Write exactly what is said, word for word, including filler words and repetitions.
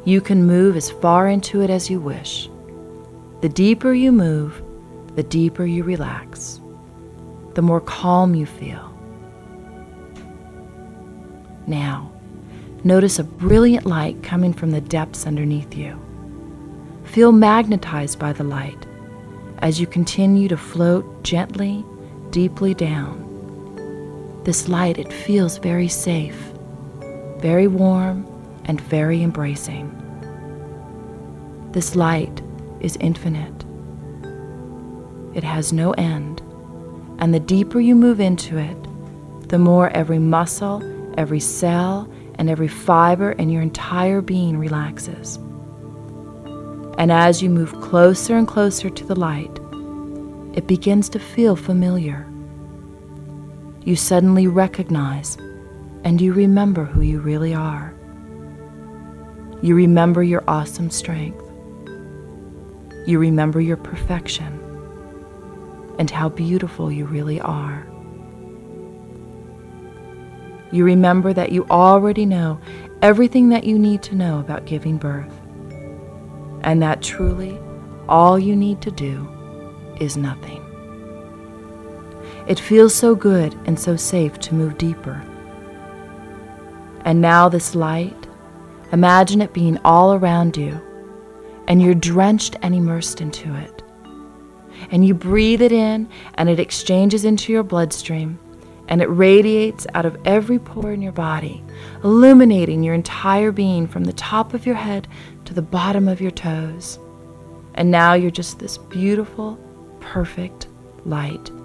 You can move as far into it as you wish. The deeper you move, the deeper you relax, the more calm you feel. Now, notice a brilliant light coming from the depths underneath you. Feel magnetized by the light as you continue to float gently, deeply down. This light, it feels very safe, very warm, and very embracing. This light is infinite. It has no end, and the deeper you move into it, the more every muscle, every cell, and every fiber in your entire being relaxes. And as you move closer and closer to the light, it begins to feel familiar. You suddenly recognize and you remember who you really are. You remember your awesome strength. You remember your perfection and how beautiful you really are. You remember that you already know everything that you need to know about giving birth, and that truly all you need to do is nothing. It feels so good and so safe to move deeper. And now this light, imagine it being all around you, and you're drenched and immersed into it. And you breathe it in, and it exchanges into your bloodstream, and it radiates out of every pore in your body, illuminating your entire being from the top of your head to the bottom of your toes. And now you're just this beautiful, perfect light